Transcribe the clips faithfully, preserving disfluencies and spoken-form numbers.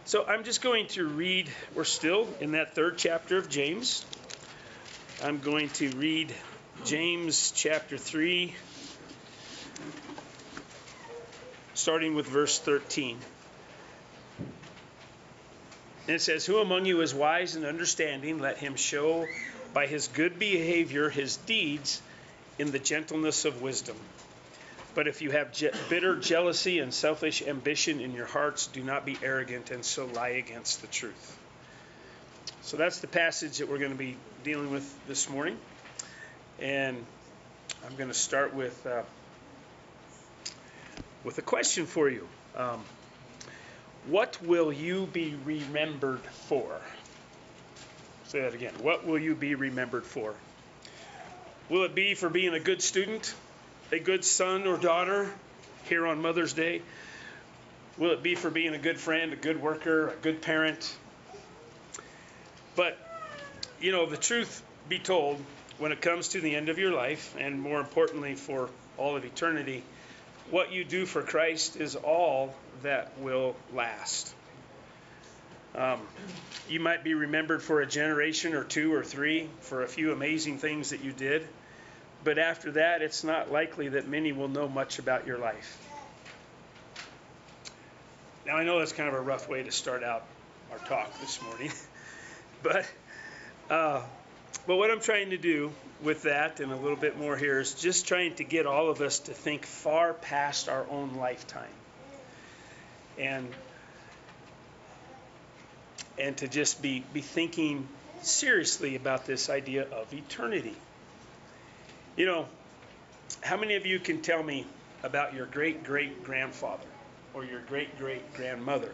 So I'm just going to read, we're still in that third chapter of James. I'm going to read James chapter three, starting with verse thirteen. And it says, "Who among you is wise and understanding? Let him show by his good behavior his deeds in the gentleness of wisdom. But if you have je- bitter jealousy and selfish ambition in your hearts, do not be arrogant and so lie against the truth." So that's the passage that we're going to be dealing with this morning. And I'm going to start with uh, with a question for you. Um, what will you be remembered for? Say that again. What will you be remembered for? Will it be for being a good student, a good son or daughter here on Mother's Day? Will it be for being a good friend, a good worker, a good parent? But, you know, the truth be told, when it comes to the end of your life, and more importantly for all of eternity, what you do for Christ is all that will last. Um, you might be remembered for a generation or two or three for a few amazing things that you did. But after that, it's not likely that many will know much about your life. Now, I know that's kind of a rough way to start out our talk this morning. but uh, but what I'm trying to do with that and a little bit more here is just trying to get all of us to think far past our own lifetime. And and to just be, be thinking seriously about this idea of eternity. You know, how many of you can tell me about your great-great-grandfather or your great-great-grandmother?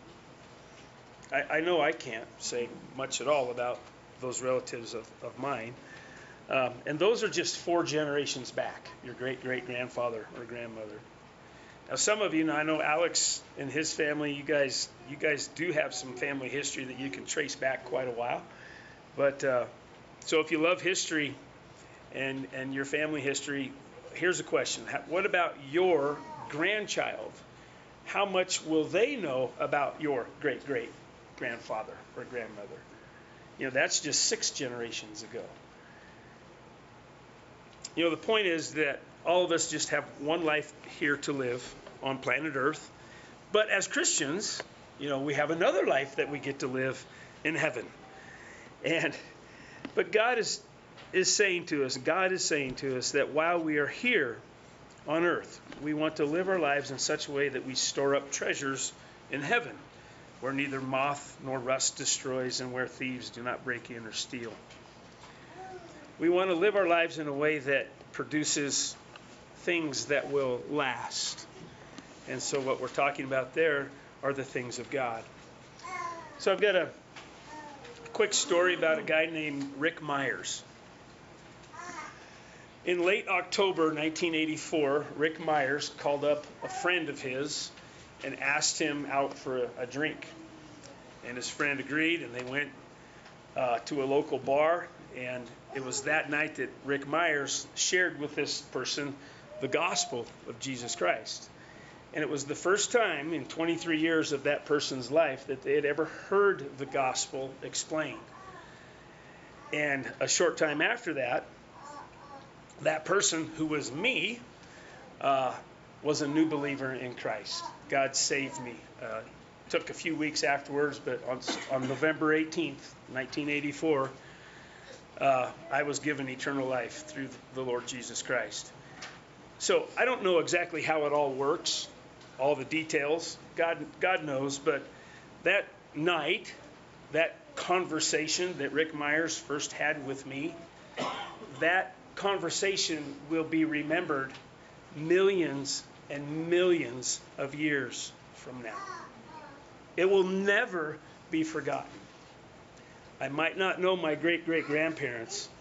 I, I know I can't say much at all about those relatives of, of mine. Um, and those are just four generations back, your great-great-grandfather or grandmother. Now, some of you, now I know Alex and his family, you guys you guys do have some family history that you can trace back quite a while. But uh, so if you love history and, and your family history, here's a question. What about your grandchild? How much will they know about your great-great-grandfather or grandmother? You know, that's just six generations ago. You know, the point is that all of us just have one life here to live on planet Earth. But as Christians, you know, we have another life that we get to live in heaven. And but God is is saying to us, God is saying to us that while we are here on earth, we want to live our lives in such a way that we store up treasures in heaven, where neither moth nor rust destroys and where thieves do not break in or steal. We want to live our lives in a way that produces things that will last. And so what we're talking about there are the things of God. So I've got a quick story about a guy named Rick Myers. In late October nineteen eighty-four, Rick Myers called up a friend of his and asked him out for a, a drink. And his friend agreed, and they went uh, to a local bar. And it was that night that Rick Myers shared with this person the gospel of Jesus Christ. And it was the first time in twenty-three years of that person's life that they had ever heard the gospel explained. And a short time after that, that person, who was me, uh, was a new believer in Christ. God saved me. Uh, took a few weeks afterwards, but on, on November eighteenth, nineteen eighty-four, uh, I was given eternal life through the Lord Jesus Christ. So I don't know exactly how it all works, all the details. God, God knows. But that night, that conversation that Rick Myers first had with me, that conversation will be remembered millions and millions of years from now. It will never be forgotten. I might not know my great-great-grandparents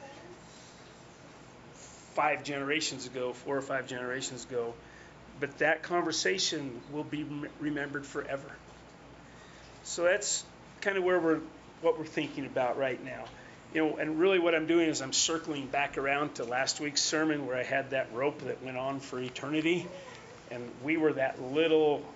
five generations ago, four or five generations ago, but that conversation will be remembered forever. So that's kind of where we're, what we're thinking about right now. You know, and really what I'm doing is I'm circling back around to last week's sermon where I had that rope that went on for eternity, and we were that little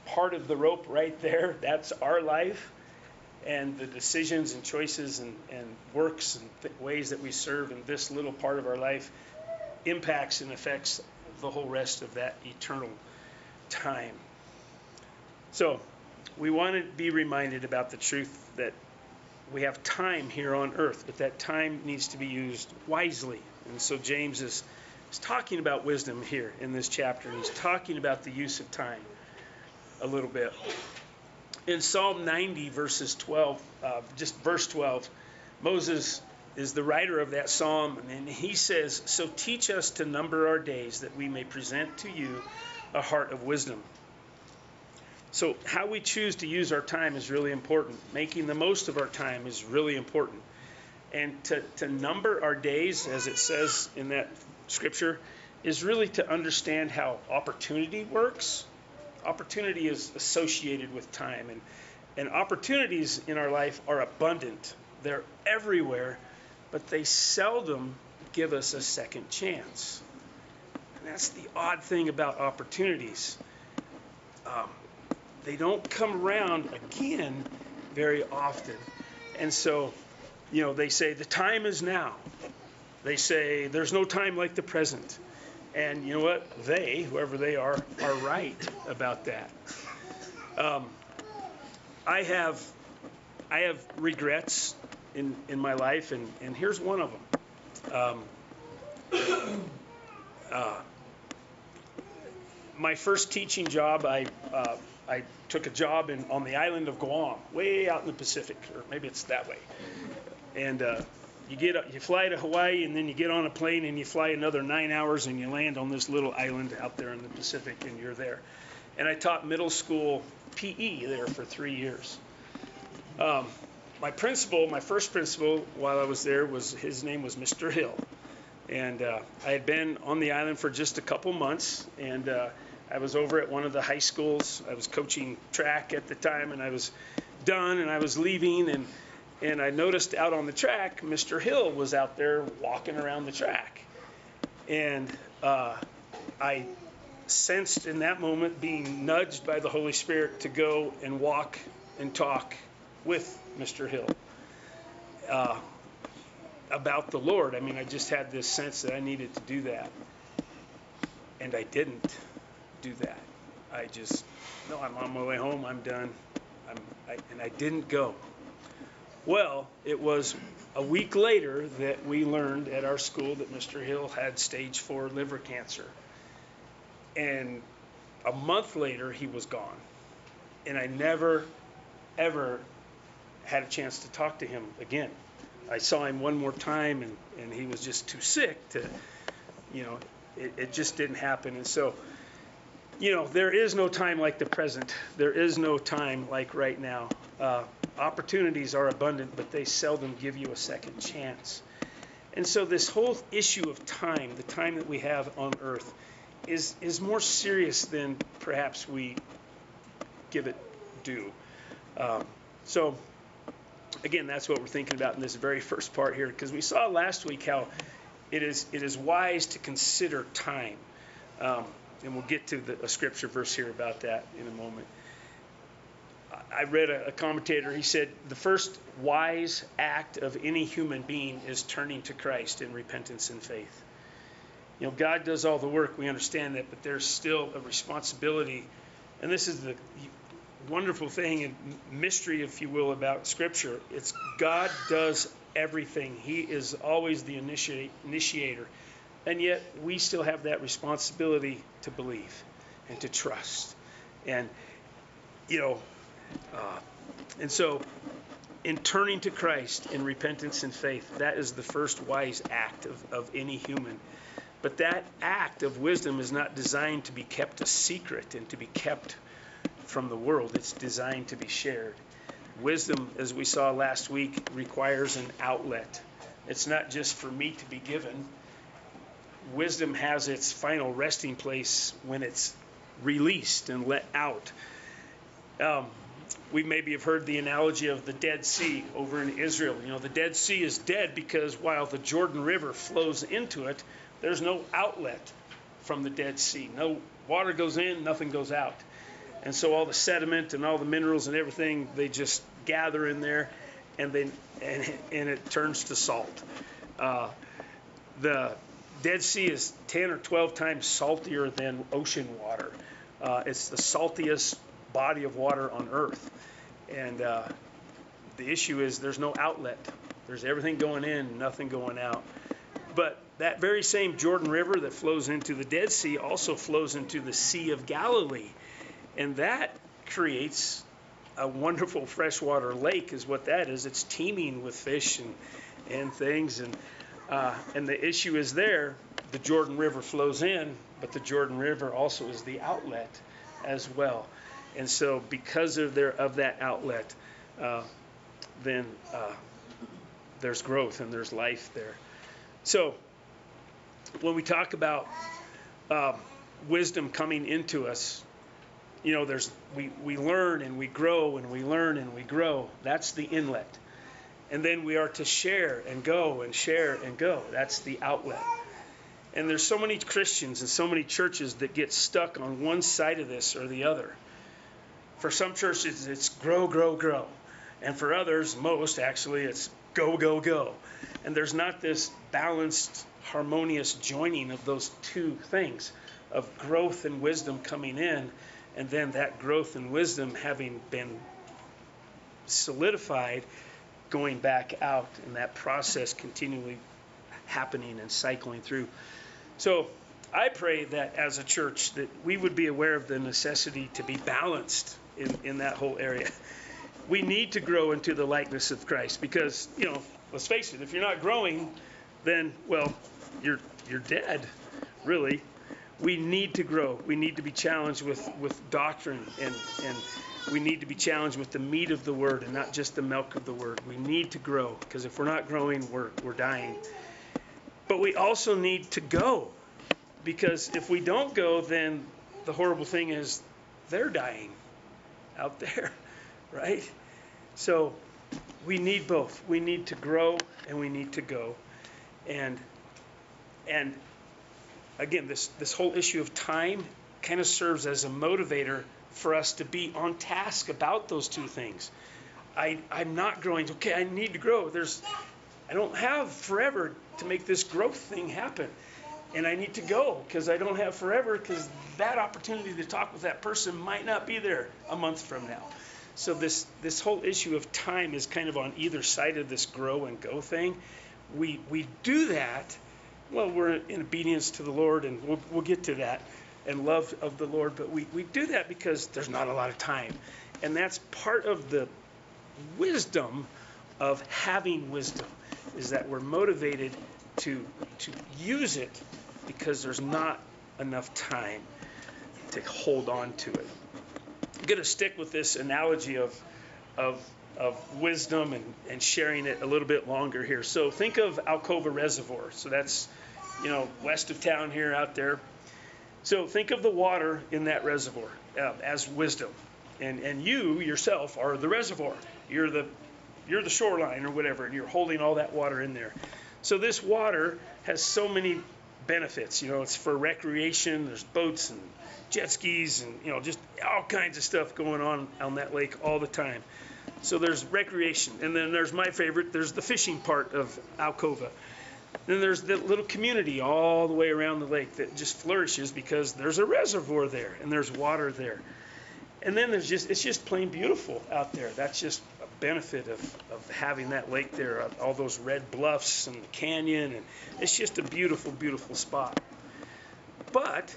part of the rope right there. That's our life. And the decisions and choices and, and works and th- ways that we serve in this little part of our life impacts and affects the whole rest of that eternal time. So we want to be reminded about the truth that we have time here on earth, but that time needs to be used wisely. And so James is, is talking about wisdom here in this chapter. And he's talking about the use of time a little bit. In Psalm ninety, verses twelve, uh, just verse twelve, Moses is the writer of that psalm, and he says, "So teach us to number our days, that we may present to you a heart of wisdom." So how we choose to use our time is really important. Making the most of our time is really important. And to, to number our days, as it says in that scripture, is really to understand how opportunity works. Opportunity is associated with time, and, and opportunities in our life are abundant. They're everywhere, but they seldom give us a second chance. And that's the odd thing about opportunities. Um, they don't come around again very often. And so, you know, they say the time is now. They say there's no time like the present. And you know what? They, whoever they are, are right about that. Um, I have, I have regrets in, in my life, and, and here's one of them. Um, uh, my first teaching job, I uh, I took a job in on the island of Guam, way out in the Pacific, or maybe it's that way, and. Uh, You get you fly to Hawaii, and then you get on a plane and you fly another nine hours and you land on this little island out there in the Pacific, and you're there. And I taught middle school P E there for three years. Um, my principal, my first principal while I was there, was his name was Mister Hill, and uh, I had been on the island for just a couple months, and uh, I was over at one of the high schools. I was coaching track at the time, and I was done, and I was leaving, and And I noticed out on the track, Mister Hill was out there walking around the track. And uh, I sensed in that moment being nudged by the Holy Spirit to go and walk and talk with Mister Hill uh, about the Lord. I mean, I just had this sense that I needed to do that. And I didn't do that. I just, no, I'm on my way home. I'm done. I'm, I, and I didn't go. Well, it was a week later that we learned at our school that Mister Hill had stage four liver cancer. And a month later, he was gone. And I never, ever had a chance to talk to him again. I saw him one more time, and, and he was just too sick to, you know, it, it just didn't happen. And so, you know, there is no time like the present. There is no time like right now. Uh, opportunities are abundant, but they seldom give you a second chance. And so this whole issue of time, the time that we have on earth, is is more serious than perhaps we give it due. Um, so, again, that's what we're thinking about in this very first part here, because we saw last week how it is it is wise to consider time. Um, and we'll get to the, a scripture verse here about that in a moment. I read a, a commentator, he said, the first wise act of any human being is turning to Christ in repentance and faith. You know, God does all the work, we understand that, but there's still a responsibility. And this is the wonderful thing and mystery, if you will, about Scripture. It's God does everything. He is always the initiate, initiator. And yet we still have that responsibility to believe and to trust. And, you know, Uh, and so, in turning to Christ in repentance and faith, that is the first wise act of, of any human. But that act of wisdom is not designed to be kept a secret and to be kept from the world. It's designed to be shared. Wisdom, as we saw last week, requires an outlet. It's not just for me to be given. Wisdom has its final resting place when it's released and let out. Um, We maybe have heard the analogy of the Dead Sea over in Israel. You know, the Dead Sea is dead because while the Jordan River flows into it, there's no outlet from the Dead Sea. No water goes in, nothing goes out. And so all the sediment and all the minerals and everything, they just gather in there, and then and, and it turns to salt. Uh, the Dead Sea is ten or twelve times saltier than ocean water. Uh, it's the saltiest body of water on earth. And uh, the issue is there's no outlet. There's everything going in, nothing going out. But that very same Jordan River that flows into the Dead Sea also flows into the Sea of Galilee. And that creates a wonderful freshwater lake is what that is. It's teeming with fish and, and things. And, uh, and the issue is there, the Jordan River flows in, but the Jordan River also is the outlet as well. And so because of, their, of that outlet, uh, then uh, there's growth and there's life there. So when we talk about uh, wisdom coming into us, you know, there's we, we learn and we grow and we learn and we grow. That's the inlet. And then we are to share and go and share and go. That's the outlet. And there's so many Christians and so many churches that get stuck on one side of this or the other. For some churches, it's grow, grow, grow. And for others, most actually, it's go, go, go. And there's not this balanced, harmonious joining of those two things, of growth and wisdom coming in, and then that growth and wisdom having been solidified, going back out, and that process continually happening and cycling through. So I pray that as a church that we would be aware of the necessity to be balanced in, in that whole area. We need to grow into the likeness of Christ because, you know, let's face it, if you're not growing, then, well, you're you're dead, really. We need to grow. We need to be challenged with, with doctrine, and, and we need to be challenged with the meat of the word and not just the milk of the word. We need to grow because if we're not growing, we're we're dying. But we also need to go because if we don't go, then the horrible thing is they're dying out there, right? So we need both. We need to grow and we need to go. And and again, this, this whole issue of time kind of serves as a motivator for us to be on task about those two things. I, I'm not growing. Okay, I need to grow. There's, I don't have forever to make this growth thing happen. And I need to go because I don't have forever because that opportunity to talk with that person might not be there a month from now. So this, this whole issue of time is kind of on either side of this grow and go thing. We, we do that. Well, we're in obedience to the Lord, and we'll, we'll get to that, and love of the Lord. But we, we do that because there's not a lot of time. And that's part of the wisdom of having wisdom, is that we're motivated to, to use it because there's not enough time to hold on to it. I'm going to stick with this analogy of, of, of wisdom and, and sharing it a little bit longer here. So think of Alcova Reservoir. So that's, you know, west of town here out there. So think of the water in that reservoir uh, as wisdom. And and you yourself are the reservoir. You're the you're the shoreline or whatever, and you're holding all that water in there. So this water has so many benefits. You know, it's for recreation. There's boats and jet skis and, you know, just all kinds of stuff going on on that lake all the time. So there's recreation. And then there's my favorite. There's the fishing part of Alcova. Then there's the little community all the way around the lake that just flourishes because there's a reservoir there and there's water there. And then there's just, it's just plain beautiful out there. That's just a benefit of, of having that lake there, all those red bluffs and the canyon. And it's just a beautiful, beautiful spot. But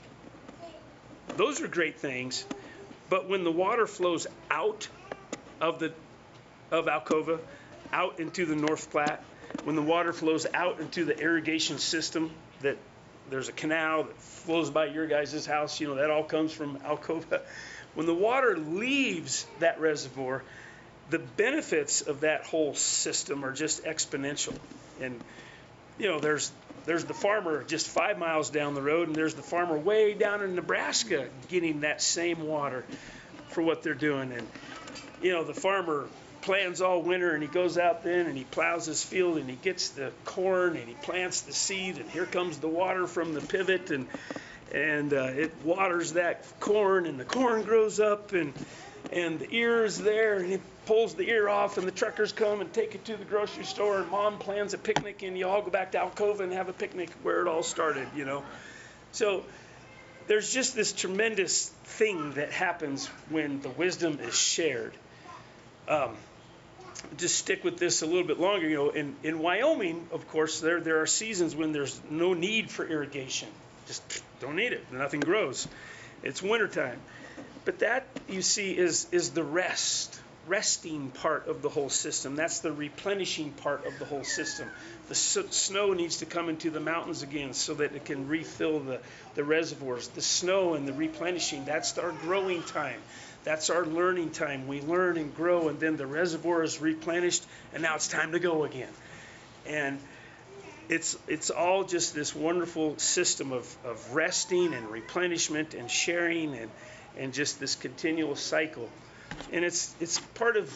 those are great things. But when the water flows out of the of Alcova, out into the North Platte, when the water flows out into the irrigation system, that there's a canal that flows by your guys' house, you know, that all comes from Alcova. When the water leaves that reservoir, the benefits of that whole system are just exponential. And, you know, there's there's the farmer just five miles down the road, and there's the farmer way down in Nebraska getting that same water for what they're doing. And, you know, the farmer plans all winter, and he goes out then and he plows his field and he gets the corn and he plants the seed, and here comes the water from the pivot, and and uh, it waters that corn, and the corn grows up, and and the ear is there, and it pulls the ear off, and the truckers come and take it to the grocery store, and mom plans a picnic, and you all go back to Alcova and have a picnic where it all started, you know. So there's just this tremendous thing that happens when the wisdom is shared. Um, just stick with this a little bit longer. You know, in, in Wyoming, of course, there there are seasons when there's no need for irrigation. Just don't need it. Nothing grows. It's wintertime. But that, you see, is is the rest, resting part of the whole system. That's the replenishing part of the whole system. The s- snow needs to come into the mountains again so that it can refill the, the reservoirs. The snow and the replenishing, that's our growing time. That's our learning time. We learn and grow, and then the reservoir is replenished, and now it's time to go again. And it's it's all just this wonderful system of, of resting and replenishment and sharing and, and just this continual cycle. And it's it's part of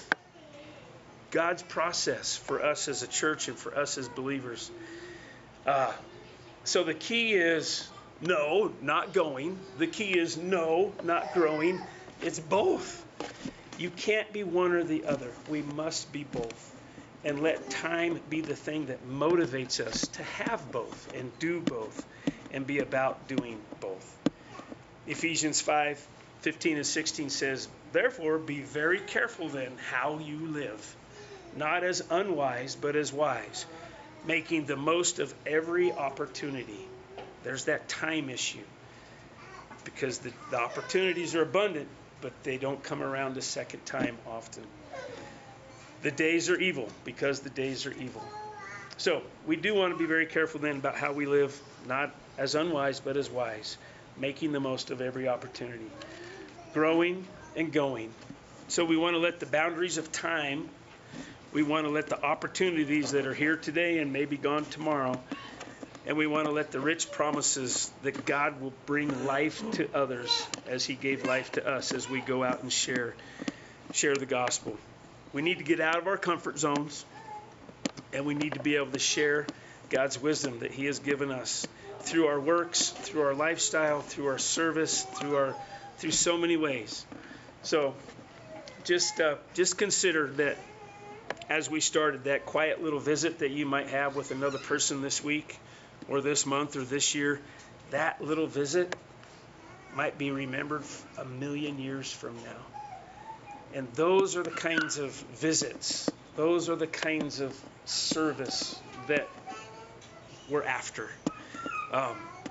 God's process for us as a church and for us as believers. Uh, so the key is no, not going. The key is no, not growing. It's both. You can't be one or the other. We must be both. And let time be the thing that motivates us to have both and do both and be about doing both. Ephesians five fifteen and sixteen says, "Therefore be very careful then how you live, not as unwise but as wise, making the most of every opportunity." There's that time issue, because the, the opportunities are abundant, but they don't come around a second time often. The days are evil because the days are evil. So we do want to be very careful then about how we live, not as unwise but as wise, making the most of every opportunity, growing and going. So we want to let the boundaries of time, we want to let the opportunities that are here today and maybe gone tomorrow, and we want to let the rich promises that God will bring life to others as he gave life to us as we go out and share share the gospel. We need to get out of our comfort zones, and we need to be able to share God's wisdom that he has given us through our works, through our lifestyle, through our service, through our through so many ways. So just uh, just consider that as we started, that quiet little visit that you might have with another person this week or this month or this year, that little visit might be remembered a million years from now. And those are the kinds of visits, those are the kinds of service that we're after. Um,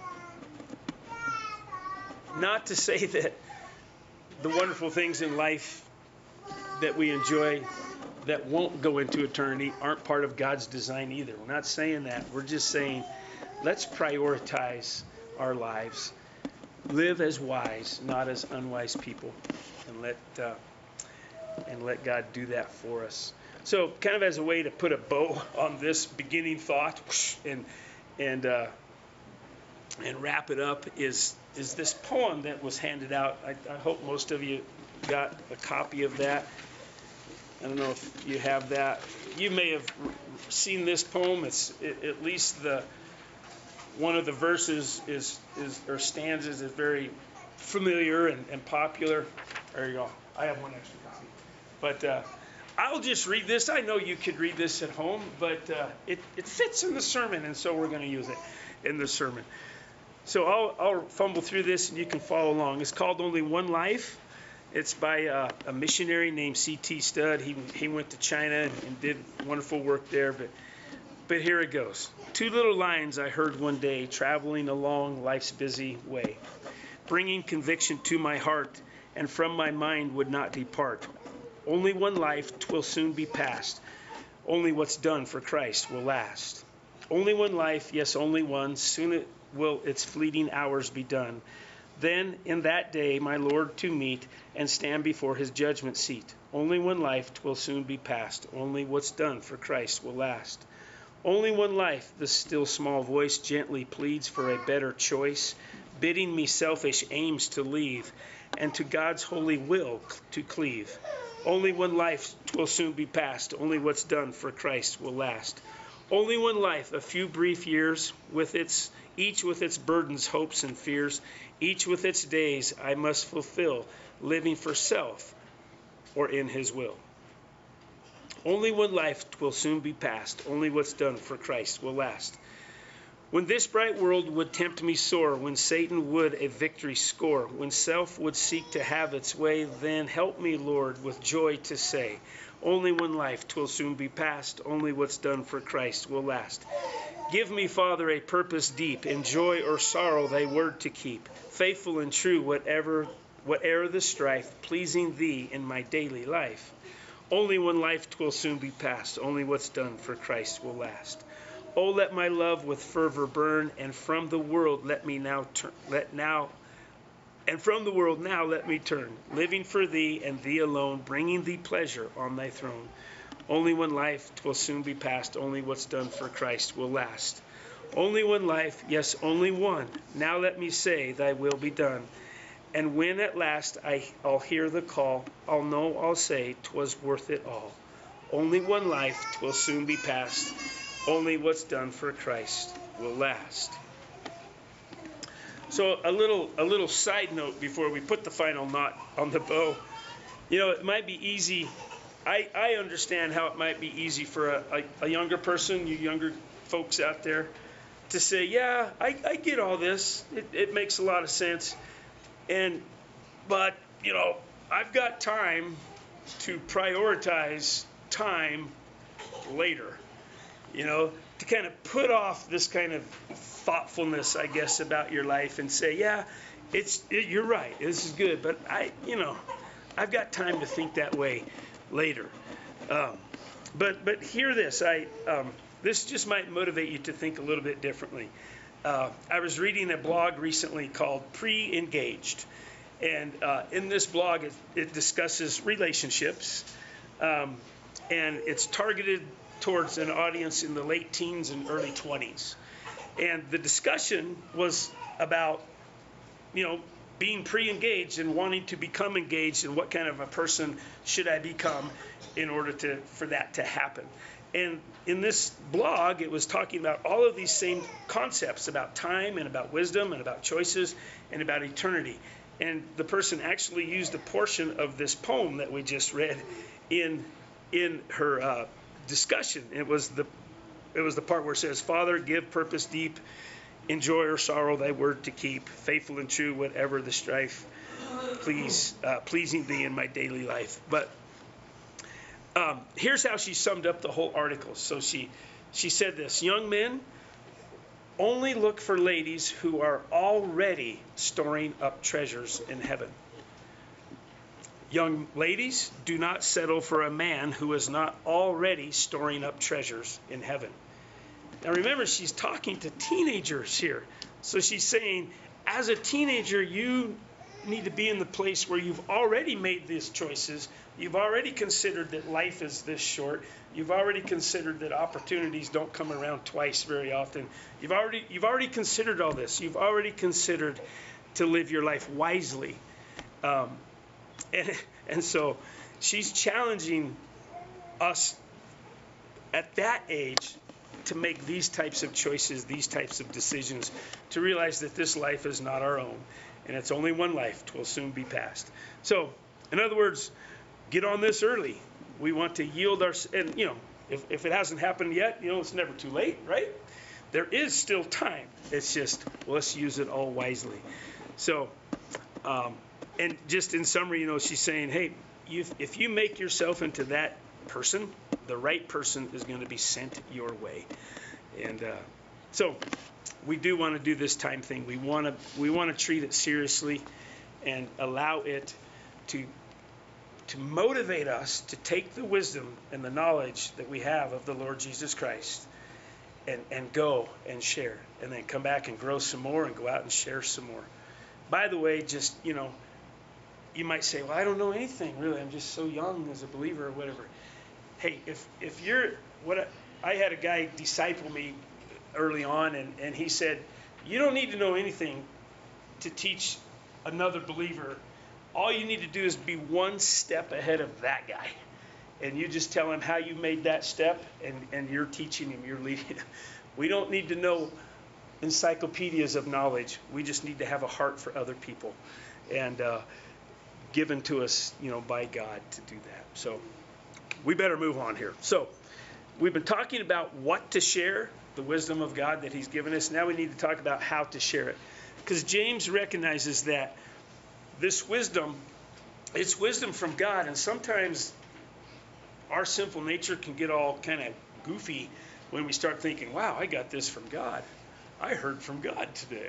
not to say that the wonderful things in life that we enjoy that won't go into eternity aren't part of God's design either. We're not saying that. We're just saying, let's prioritize our lives. Live as wise, not as unwise people, and let uh, and let God do that for us. So, kind of as a way to put a bow on this beginning thought, and and uh, and wrap it up, is is this poem that was handed out. I, I hope most of you got a copy of that. I don't know if you have that. You may have seen this poem. It's it, at least the one of the verses is is or stanzas is very familiar and, and popular. There you go. I have one extra copy. But uh, I'll just read this. I know you could read this at home, but uh, it, it fits in the sermon, and so we're going to use it in the sermon. So I'll, I'll fumble through this, and you can follow along. It's called Only One Life. It's by uh, a missionary named C T Studd. He he went to China and, and did wonderful work there. But but here it goes. Two little lines I heard one day, traveling along life's busy way, bringing conviction to my heart, and from my mind would not depart. Only one life, 'twill soon be past. Only what's done for Christ will last. Only one life, yes, only one. Soon it will its fleeting hours be done. Then in that day my Lord to meet and stand before his judgment seat. Only one life, 'twill soon be past. Only what's done for Christ will last. Only one life, the still small voice gently pleads for a better choice, bidding me selfish aims to leave and to God's holy will to cleave. Only one life, 'twill soon be past. Only what's done for Christ will last. Only one life, a few brief years, with its each with its burdens, hopes, and fears, each with its days I must fulfill, living for self or in his will. Only one life will soon be past, only what's done for Christ will last. When this bright world would tempt me sore, when Satan would a victory score, when self would seek to have its way, then help me, Lord, with joy to say, only one life 'twill soon be past, only what's done for Christ will last. Give me, Father, a purpose deep, in joy or sorrow thy word to keep, faithful and true whatever, whate'er the strife, pleasing thee in my daily life. Only one life 'twill soon be past, only what's done for Christ will last. Oh, let my love with fervor burn, and from the world let me now turn, let now, and from the world now let me turn, living for thee and thee alone, bringing thee pleasure on thy throne. Only one life 'twill soon be past, only what's done for Christ will last. Only one life, yes, only one. Now let me say, thy will be done. And when at last I, I'll hear the call, I'll know, I'll say, 'twas worth it all. Only one life 'twill soon be past, only what's done for Christ will last. So a little a little side note before we put the final knot on the bow. You know, it might be easy. I, I understand how it might be easy for a, a, a younger person, you younger folks out there, to say, yeah, I, I get all this. It, it makes a lot of sense. And, but, you know, I've got time to prioritize time later. You know, to kind of put off this kind of thoughtfulness, I guess, about your life and say, yeah, it's it, you're right, this is good, but I, you know, I've got time to think that way later. Um, but but hear this, I um, this just might motivate you to think a little bit differently. Uh, I was reading a blog recently called Pre-Engaged, and uh, in this blog it, it discusses relationships, um, and it's targeted towards an audience in the late teens and early twenties. And the discussion was about, you know, being pre-engaged and wanting to become engaged, and what kind of a person should I become in order to for that to happen. And in this blog, it was talking about all of these same concepts about time and about wisdom and about choices and about eternity. And the person actually used a portion of this poem that we just read in in her uh, discussion. It was the it was the part where it says, Father, give purpose deep, in joy or sorrow thy word to keep, faithful and true whatever the strife, please uh, pleasing thee in my daily life. But um, here's how she summed up the whole article. So she she said this: young men, only look for ladies who are already storing up treasures in heaven. Young ladies, do not settle for a man who is not already storing up treasures in heaven. Now remember, she's talking to teenagers here. So she's saying, as a teenager, you need to be in the place where you've already made these choices. You've already considered that life is this short. You've already considered that opportunities don't come around twice very often. You've already, you've already considered all this. You've already considered to live your life wisely. Um, and, and so she's challenging us at that age to make these types of choices, these types of decisions, to realize that this life is not our own, and it's only one life. 'Twill soon be past. So, in other words, get on this early. We want to yield our, and you know, if, if it hasn't happened yet, you know, it's never too late, right? There is still time. It's just, well, let's use it all wisely. So, um, and just in summary, you know, she's saying, hey, you, if you make yourself into that person, the right person is going to be sent your way. And uh, so we do want to do this time thing. We want to we want to treat it seriously and allow it to to motivate us to take the wisdom and the knowledge that we have of the Lord Jesus Christ and, and go and share, and then come back and grow some more and go out and share some more. By the way, just, you know, you might say, well, I don't know anything, really. I'm just so young as a believer or whatever. Hey, if if you're, what I, I had a guy disciple me early on, and, and he said, you don't need to know anything to teach another believer. All you need to do is be one step ahead of that guy. And you just tell him how you made that step, and, and you're teaching him, you're leading him. We don't need to know encyclopedias of knowledge. We just need to have a heart for other people, and uh, given to us, you know, by God to do that. So we better move on here. So we've been talking about what to share, the wisdom of God that he's given us. Now we need to talk about how to share it, because James recognizes that this wisdom, it's wisdom from God, and sometimes our sinful nature can get all kind of goofy when we start thinking, wow, I got this from God. I heard from God today.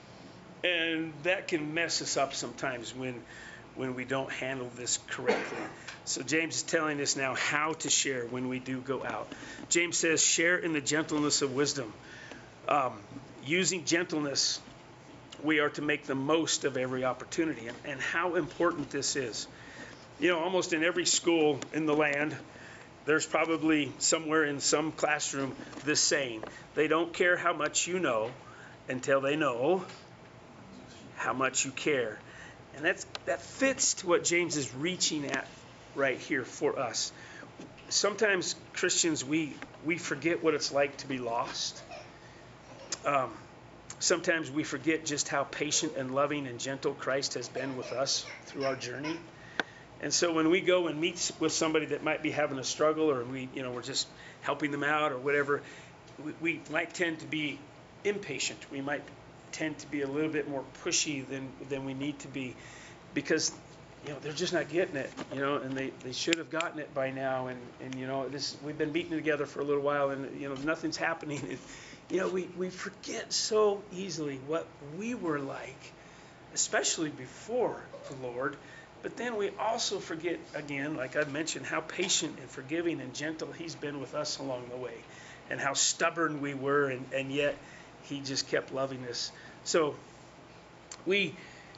And that can mess us up sometimes when when we don't handle this correctly. So James is telling us now how to share when we do go out. James says, share in the gentleness of wisdom. Um, using gentleness, we are to make the most of every opportunity. And, and how important this is. You know, almost in every school in the land, there's probably somewhere in some classroom this saying, they don't care how much you know until they know how much you care. And that's, that fits to what James is reaching at right here for us. Sometimes Christians, we, we forget what it's like to be lost. Um, sometimes we forget just how patient and loving and gentle Christ has been with us through our journey. And so when we go and meet with somebody that might be having a struggle, or we, you know, we're just helping them out or whatever, we, we might tend to be impatient. We might tend to be a little bit more pushy than than we need to be, because, you know, they're just not getting it, you know, and they, they should have gotten it by now. And, and you know, this we've been meeting together for a little while, and, you know, nothing's happening. And, you know, we, we forget so easily what we were like, especially before the Lord. But then we also forget, again, like I mentioned, how patient and forgiving and gentle he's been with us along the way, and how stubborn we were, and, and yet he just kept loving us. So we,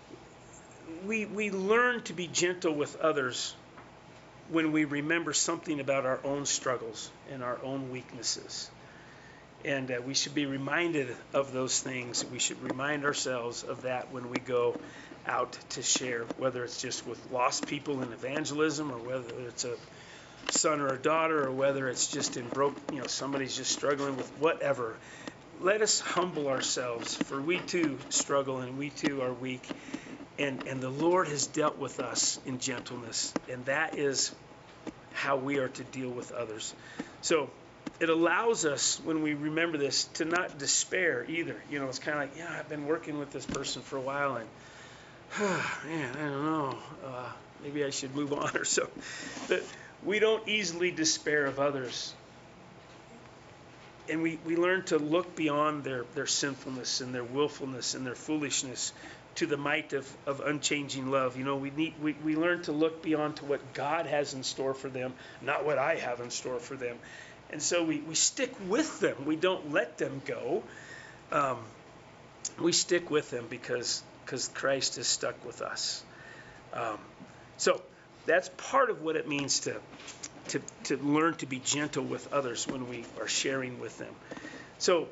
we, we learn to be gentle with others when we remember something about our own struggles and our own weaknesses. And uh, we should be reminded of those things. We should remind ourselves of that when we go out to share, whether it's just with lost people in evangelism, or whether it's a son or a daughter, or whether it's just in broke, you know, somebody's just struggling with whatever. Let us humble ourselves, for we too struggle and we too are weak. And, and the Lord has dealt with us in gentleness, and that is how we are to deal with others. So it allows us, when we remember this, to not despair either. You know, it's kind of like, yeah, I've been working with this person for a while, and oh, man, I don't know, uh, maybe I should move on or so. But we don't easily despair of others. And we, we learn to look beyond their, their sinfulness and their willfulness and their foolishness to the might of, of unchanging love. You know, we need we, we learn to look beyond to what God has in store for them, not what I have in store for them. And so we, we stick with them. We don't let them go. Um, we stick with them because because Christ is stuck with us. Um, so that's part of what it means to To, to learn to be gentle with others when we are sharing with them. So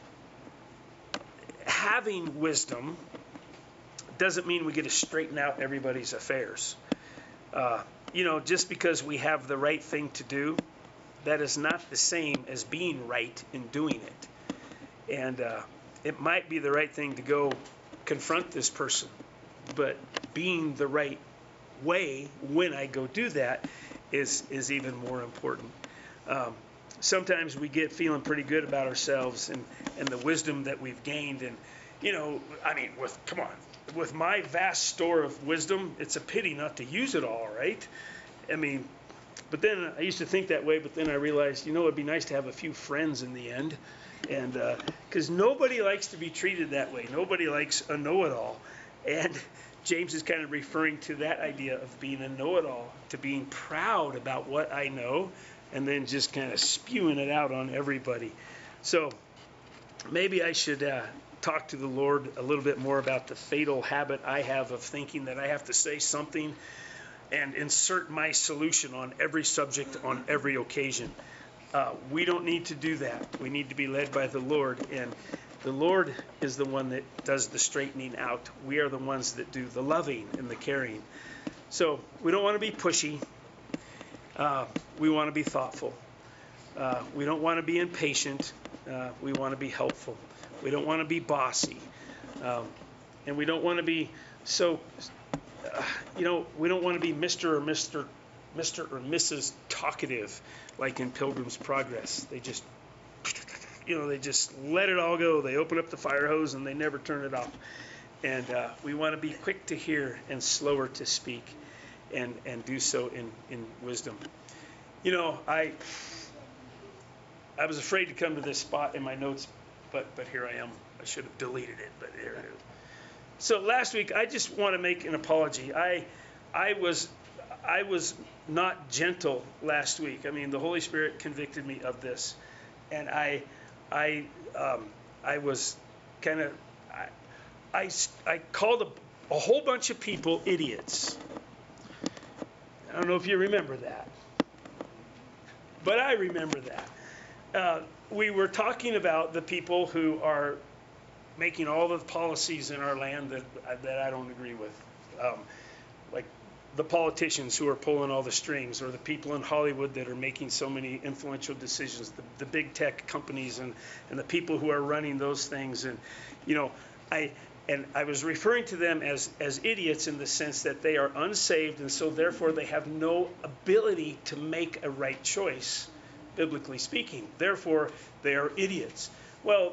having wisdom doesn't mean we get to straighten out everybody's affairs. Uh, you know, just because we have the right thing to do, that is not the same as being right in doing it. And uh, it might be the right thing to go confront this person, but being the right way when I go do that is is even more important. Um, sometimes we get feeling pretty good about ourselves and, and the wisdom that we've gained. And, you know, I mean, with come on, with my vast store of wisdom, it's a pity not to use it all, right? I mean, but then I used to think that way, but then I realized, you know, it'd be nice to have a few friends in the end. And because uh, nobody likes to be treated that way. Nobody likes a know-it-all. And James is kind of referring to that idea of being a know-it-all, to being proud about what I know, and then just kind of spewing it out on everybody. So maybe I should uh, talk to the Lord a little bit more about the fatal habit I have of thinking that I have to say something and insert my solution on every subject on every occasion. Uh, we don't need to do that. We need to be led by the Lord, and the Lord is the one that does the straightening out. We are the ones that do the loving and the caring. So we don't want to be pushy. Uh, we want to be thoughtful. Uh, we don't want to be impatient. Uh, we want to be helpful. We don't want to be bossy. Um, and we don't want to be so, uh, you know, we don't want to be Mister or Mister Mister or Missus Talkative like in Pilgrim's Progress. They just, you know, they just let it all go. They open up the fire hose and they never turn it off. And uh, we want to be quick to hear and slower to speak, and, and do so in, in wisdom. You know, I I was afraid to come to this spot in my notes, but but here I am. I should have deleted it, but here it is. So last week, I just want to make an apology. I I was I was not gentle last week. I mean, the Holy Spirit convicted me of this, and I I um, I was kind of I, I I called a, a whole bunch of people idiots. I don't know if you remember that, but I remember that. Uh, we were talking about the people who are making all the policies in our land that that I don't agree with, um, like the politicians who are pulling all the strings, or the people in Hollywood that are making so many influential decisions, the, the big tech companies, and, and the people who are running those things. And you know, I and I was referring to them as as idiots in the sense that they are unsaved, and so therefore they have no ability to make a right choice, biblically speaking. Therefore, they are idiots. Well,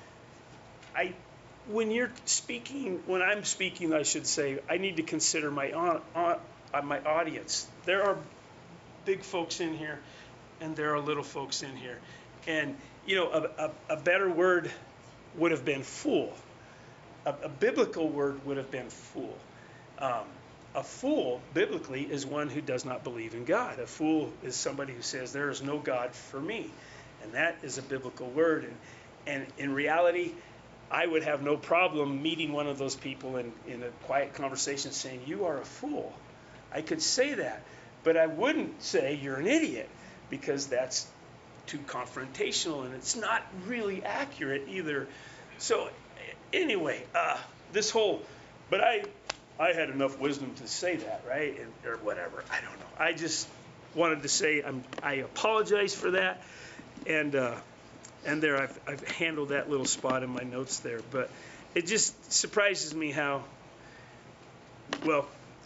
I, when you're speaking, when I'm speaking, I should say, I need to consider my on, on, my audience. There are big folks in here, and there are little folks in here. And, you know, a, a, a better word would have been fool. A, a biblical word would have been fool. Um, a fool, biblically, is one who does not believe in God. A fool is somebody who says, there is no God for me. And that is a biblical word. And, and in reality, I would have no problem meeting one of those people in, in a quiet conversation saying, you are a fool. I could say that, but I wouldn't say you're an idiot, because that's too confrontational, and it's not really accurate either. So anyway, uh, this whole, but I I had enough wisdom to say that, right? And, or whatever, I don't know. I just wanted to say I'm, I apologize for that, and uh, And there, I've, I've handled that little spot in my notes there. But it just surprises me how, well,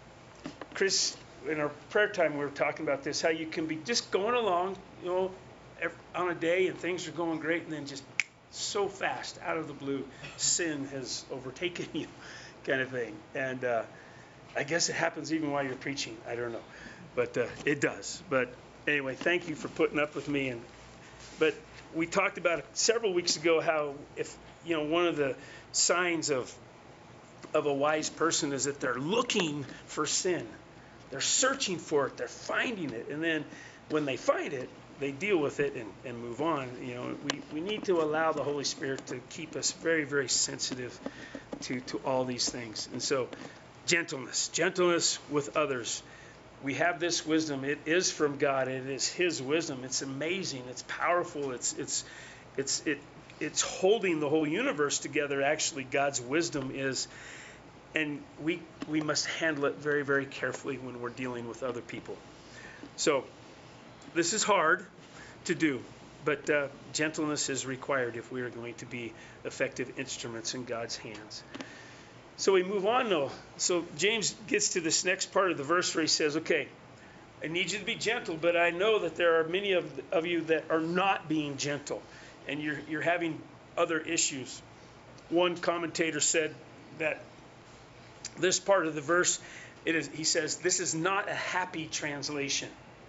Chris, in our prayer time, we were talking about this, how you can be just going along, you know, every, on a day, and things are going great, and then just so fast, out of the blue, sin has overtaken you, kind of thing. And uh, I guess it happens even while you're preaching. I don't know. But uh, it does. But anyway, thank you for putting up with me. And But we talked about it several weeks ago, how if, you know, one of the signs of of a wise person is that they're looking for sin. They're searching for it. They're finding it. And then when they find it, they deal with it and, and move on. You know, we, we need to allow the Holy Spirit to keep us very, very sensitive to, to all these things. And so gentleness, gentleness with others. We have this wisdom. It is from God. It is His wisdom. It's amazing. It's powerful. It's it's it's it it's holding the whole universe together. Actually, God's wisdom is, and we we must handle it very, very carefully when we're dealing with other people. So this is hard to do, but uh, gentleness is required if we are going to be effective instruments in God's hands. So we move on now. So James gets to this next part of the verse where he says, okay, I need you to be gentle, but I know that there are many of, of you that are not being gentle, and you're, you're having other issues. One commentator said that this part of the verse, it is, he says, this is not a happy translation.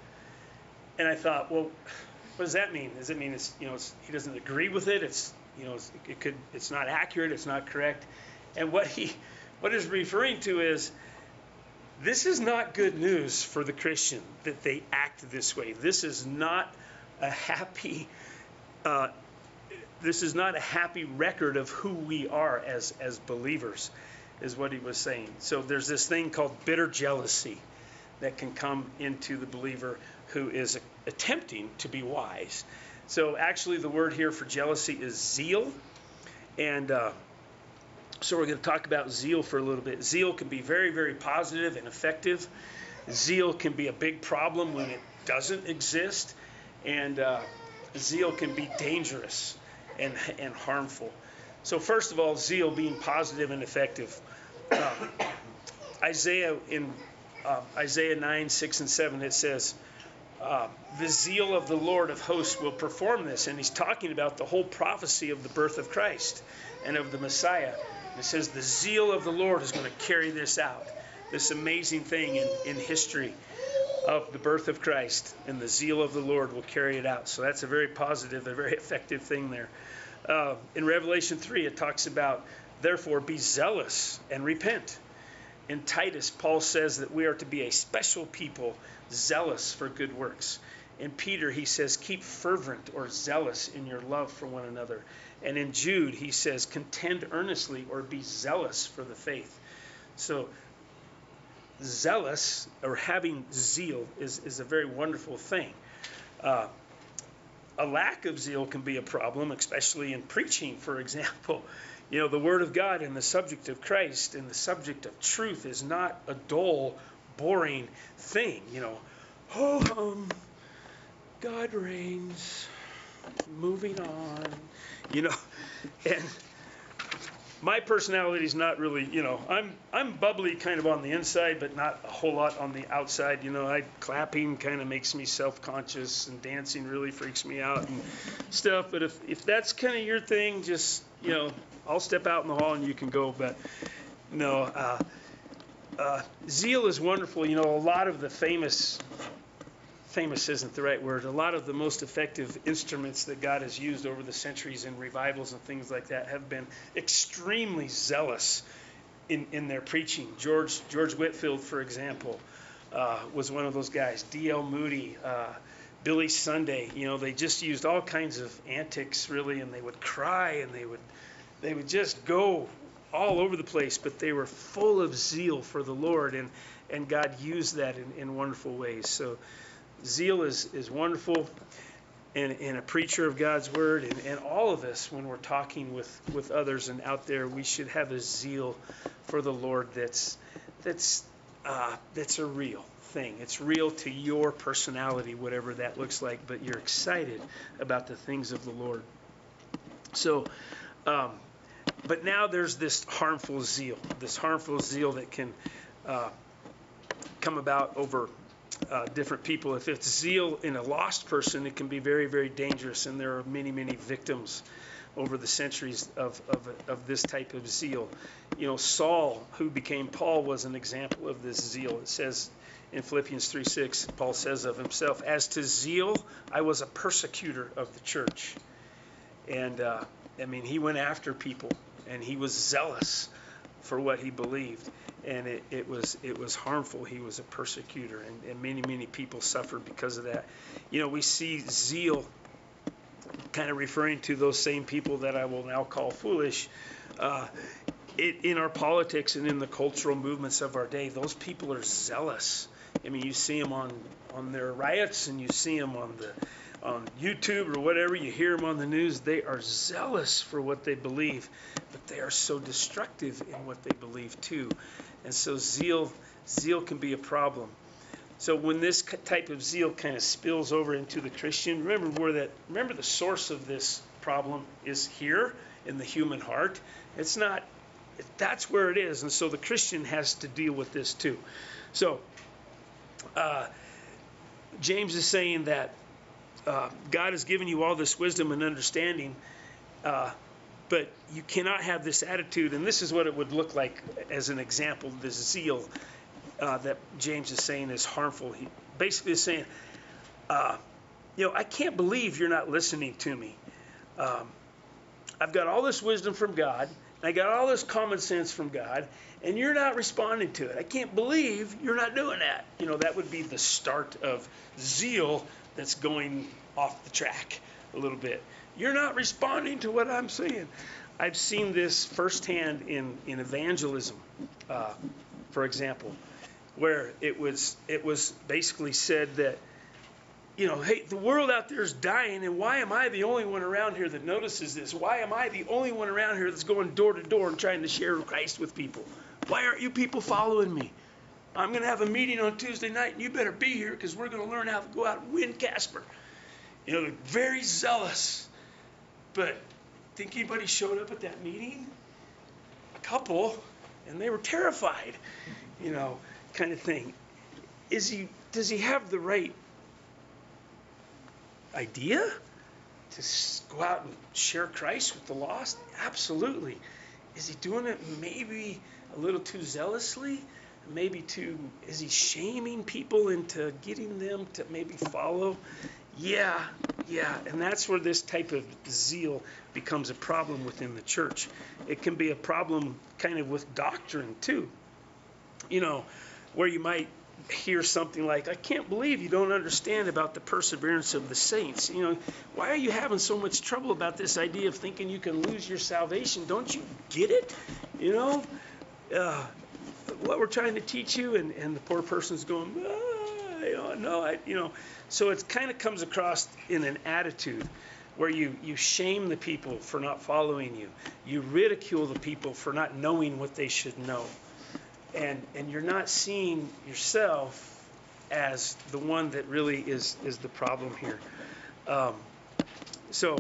And I thought, well, what does that mean? Does it mean it's, you know, it's, he doesn't agree with it? It's, you know, it's, it could, it's not accurate. It's not correct. And what he, what is referring to is, this is not good news for the Christian that they act this way. This is not a happy, uh, this is not a happy record of who we are as as believers, is what he was saying. So there's this thing called bitter jealousy that can come into the believer who is attempting to be wise. So actually, the word here for jealousy is zeal, and uh, so we're going to talk about zeal for a little bit. Zeal can be very, very positive and effective. Zeal can be a big problem when it doesn't exist. And uh, zeal can be dangerous and, and harmful. So first of all, zeal being positive and effective. Um, Isaiah in uh, Isaiah nine, six, and seven, it says, uh, the zeal of the Lord of hosts will perform this. And he's talking about the whole prophecy of the birth of Christ and of the Messiah. And it says the zeal of the Lord is going to carry this out. This amazing thing in, in history of the birth of Christ, and the zeal of the Lord will carry it out. So that's a very positive, a very effective thing there. Uh, in Revelation three, it talks about, therefore, be zealous and repent. In Titus, Paul says that we are to be a special people, zealous for good works. In Peter, he says, keep fervent or zealous in your love for one another. And in Jude, he says, contend earnestly or be zealous for the faith. So zealous, or having zeal, is, is a very wonderful thing. Uh, a lack of zeal can be a problem, especially in preaching, for example. You know, the Word of God and the subject of Christ and the subject of truth is not a dull, boring thing. You know, oh, um, God reigns, moving on, you know, and my personality is not really, you know, I'm I'm bubbly kind of on the inside, but not a whole lot on the outside. You know, I clapping kind of makes me self-conscious, and dancing really freaks me out and stuff. But if if that's kind of your thing, just, you know, I'll step out in the hall and you can go. But no, uh, uh, zeal is wonderful. You know, a lot of the famous famous isn't the right word. A lot of the most effective instruments that God has used over the centuries in revivals and things like that have been extremely zealous in, in their preaching. George George Whitefield, for example, uh, was one of those guys. D L Moody, uh, Billy Sunday. You know, they just used all kinds of antics, really, and they would cry and they would they would just go all over the place, but they were full of zeal for the Lord, and and God used that in, in wonderful ways. So zeal is, is wonderful, and, and a preacher of God's word, and, and all of us, when we're talking with, with others and out there, we should have a zeal for the Lord that's that's uh, that's a real thing. It's real to your personality, whatever that looks like, but you're excited about the things of the Lord. So, um, but now there's this harmful zeal, this harmful zeal that can uh, come about over Uh, different people. If it's zeal in a lost person, it can be very, very dangerous, and there are many, many victims over the centuries of, of, of this type of zeal. You know, Saul, who became Paul, was an example of this zeal. It says in Philippians three six, Paul says of himself, as to zeal, I was a persecutor of the church. And, uh, I mean, he went after people, and he was zealous for what he believed. And it, it was it was harmful. He was a persecutor, and, and many, many people suffered because of that. You know, we see zeal kind of referring to those same people that I will now call foolish. Uh, it, in our politics and in the cultural movements of our day, those people are zealous. I mean, you see them on, on their riots, and you see them on the on YouTube or whatever. You hear them on the news. They are zealous for what they believe, but they are so destructive in what they believe too. And so zeal, zeal can be a problem. So when this type of zeal kind of spills over into the Christian, remember where that. Remember the source of this problem is here in the human heart. It's not. That's where it is, and so the Christian has to deal with this too. So uh, James is saying that uh, God has given you all this wisdom and understanding. Uh, But you cannot have this attitude, and this is what it would look like as an example, this zeal uh, that James is saying is harmful. He basically is saying, uh, you know, I can't believe you're not listening to me. Um, I've got all this wisdom from God, and I got all this common sense from God, and you're not responding to it. I can't believe you're not doing that. You know, that would be the start of zeal that's going off the track a little bit. You're not responding to what I'm saying. I've seen this firsthand in, in evangelism, uh, for example, where it was it was basically said that, you know, hey, the world out there is dying, and why am I the only one around here that notices this? Why am I the only one around here that's going door to door and trying to share Christ with people? Why aren't you people following me? I'm going to have a meeting on Tuesday night, and you better be here because we're going to learn how to go out and win Casper. You know, they're very zealous. But think anybody showed up at that meeting? A couple, and they were terrified, you know, kind of thing. Is he, does he have the right idea to go out and share Christ with the lost? Absolutely. Is he doing it maybe a little too zealously? Maybe too, is he shaming people into getting them to maybe follow? Yeah, yeah. And that's where this type of zeal becomes a problem within the church. It can be a problem kind of with doctrine too. You know, where you might hear something like, I can't believe you don't understand about the perseverance of the saints. You know, why are you having so much trouble about this idea of thinking you can lose your salvation? Don't you get it? You know, uh, what we're trying to teach you, and, and the poor person's going, ah, you know, no, I, you know. So it kind of comes across in an attitude where you, you shame the people for not following you. You ridicule the people for not knowing what they should know. And and you're not seeing yourself as the one that really is, is the problem here. Um, so